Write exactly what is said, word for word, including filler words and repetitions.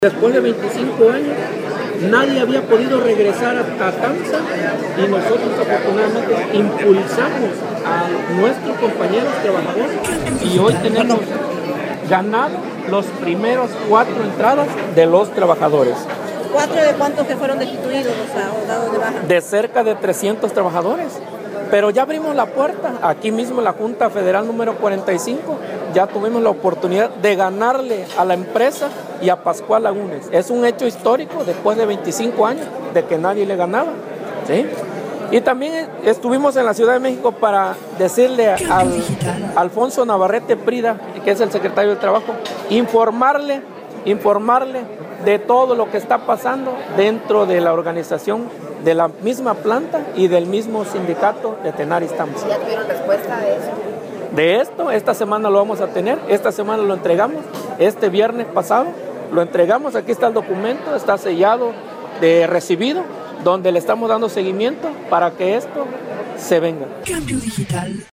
Después de veinticinco años, nadie había podido regresar a, a TAMSA y nosotros afortunadamente impulsamos a nuestros compañeros trabajadores y hoy tenemos ganado los primeros cuatro entradas de los trabajadores. ¿Cuatro de cuántos que fueron destituidos o dados de baja? De cerca de trescientos trabajadores. Pero ya abrimos la puerta, aquí mismo en la Junta Federal número cuarenta y cinco, ya tuvimos la oportunidad de ganarle a la empresa y a Pascual Lagunes. Es un hecho histórico después de veinticinco años de que nadie le ganaba, ¿sí? Y también estuvimos en la Ciudad de México para decirle al Alfonso Navarrete Prida, que es el secretario del Trabajo, informarle, informarle de todo lo que está pasando dentro de la organización de la misma planta y del mismo sindicato de Tenaris TAMSA. ¿Ya tuvieron respuesta de eso? De esto, esta semana lo vamos a tener, esta semana lo entregamos, este viernes pasado lo entregamos, aquí está el documento, está sellado de recibido, donde le estamos dando seguimiento para que esto se venga. Cambio Digital.